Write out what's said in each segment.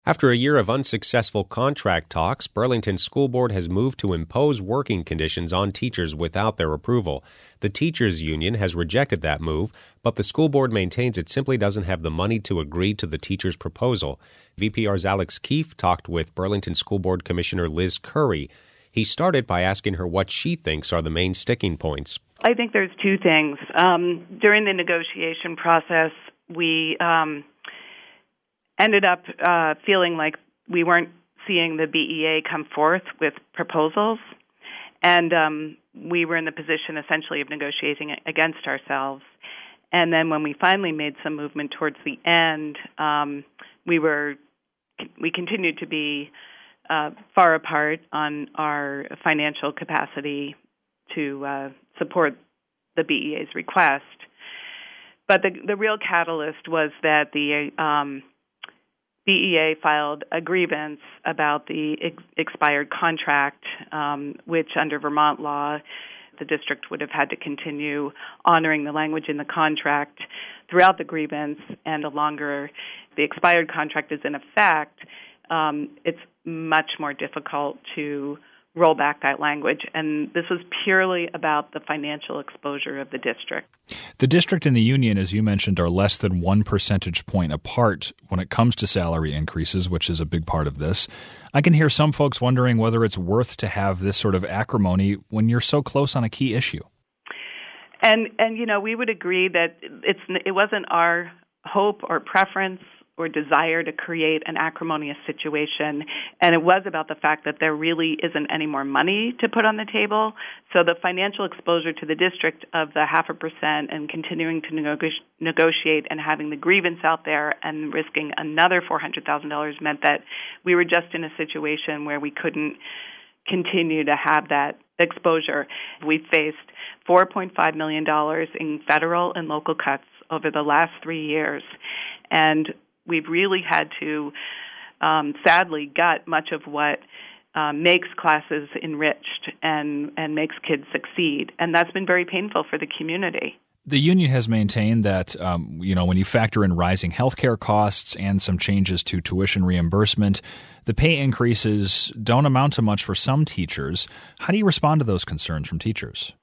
After a year of unsuccessful contract talks, Burlington School Board has moved to impose working conditions on teachers without their approval. The teachers' union has rejected that move, but the school board maintains it simply doesn't have the money to agree to the teachers' proposal. VPR's Alex Keefe talked with Burlington School Board Commissioner Liz Curry. He started by asking her what she thinks are the main sticking points. I think there's two things. During the negotiation process, we ended up feeling like we weren't seeing the BEA come forth with proposals, and we were in the position essentially of negotiating against ourselves. And then when we finally made some movement towards the end, we continued to be far apart on our financial capacity to support the BEA's request. But the real catalyst was that the BEA filed a grievance about the expired contract, which under Vermont law, the district would have had to continue honoring the language in the contract throughout the grievance, and the longer the expired contract is in effect, it's much more difficult to roll back that language. And this was purely about the financial exposure of the district. The district and the union, as you mentioned, are less than 1 percentage point apart when it comes to salary increases, which is a big part of this. I can hear some folks wondering whether it's worth to have this sort of acrimony when you're so close on a key issue. And you know, we would agree that it wasn't our hope or preference or desire to create an acrimonious situation, and it was about the fact that there really isn't any more money to put on the table. So the financial exposure to the district of the 0.5% and continuing to negotiate and having the grievance out there and risking another $400,000 meant that we were just in a situation where we couldn't continue to have that exposure. We faced $4.5 million in federal and local cuts over the last 3 years, and we've really had to, sadly, gut much of what makes classes enriched and makes kids succeed. And that's been very painful for the community. The union has maintained that, when you factor in rising healthcare costs and some changes to tuition reimbursement, the pay increases don't amount to much for some teachers. How do you respond to those concerns from teachers?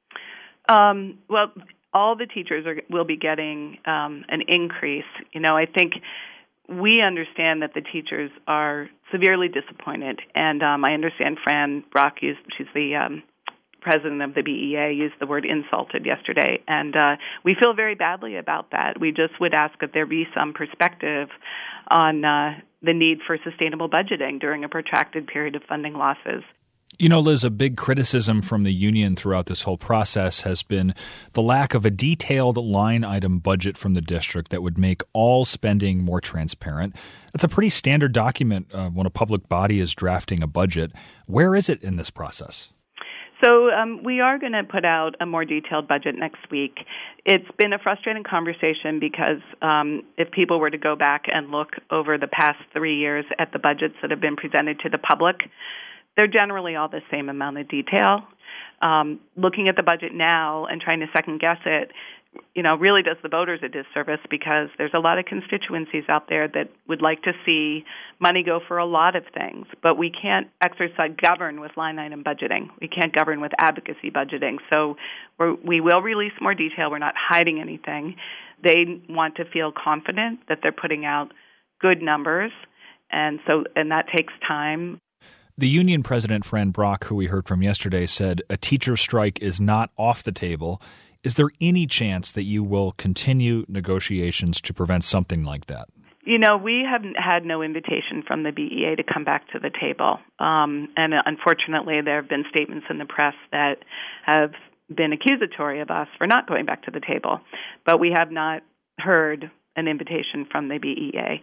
Well, all the teachers will be getting an increase. I think we understand that the teachers are severely disappointed, and I understand Fran Brock she's the president of the BEA, used the word insulted yesterday, and we feel very badly about that. We just would ask that there be some perspective on the need for sustainable budgeting during a protracted period of funding losses. Liz, a big criticism from the union throughout this whole process has been the lack of a detailed line item budget from the district that would make all spending more transparent. That's a pretty standard document when a public body is drafting a budget. Where is it in this process? So we are going to put out a more detailed budget next week. It's been a frustrating conversation because if people were to go back and look over the past 3 years at the budgets that have been presented to the public, they're generally all the same amount of detail. Looking at the budget now and trying to second-guess it, really does the voters a disservice because there's a lot of constituencies out there that would like to see money go for a lot of things, but we can't govern with line item budgeting. We can't govern with advocacy budgeting. So we will release more detail. We're not hiding anything. They want to feel confident that they're putting out good numbers, and that takes time. The union president, Fran Brock, who we heard from yesterday, said a teacher strike is not off the table. Is there any chance that you will continue negotiations to prevent something like that? We haven't had no invitation from the BEA to come back to the table. And unfortunately, there have been statements in the press that have been accusatory of us for not going back to the table. But we have not heard an invitation from the BEA.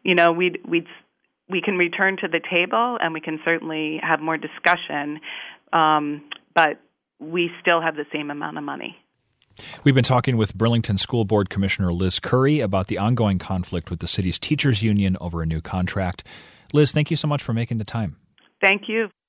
We can return to the table, and we can certainly have more discussion, but we still have the same amount of money. We've been talking with Burlington School Board Commissioner Liz Curry about the ongoing conflict with the city's teachers union over a new contract. Liz, thank you so much for making the time. Thank you.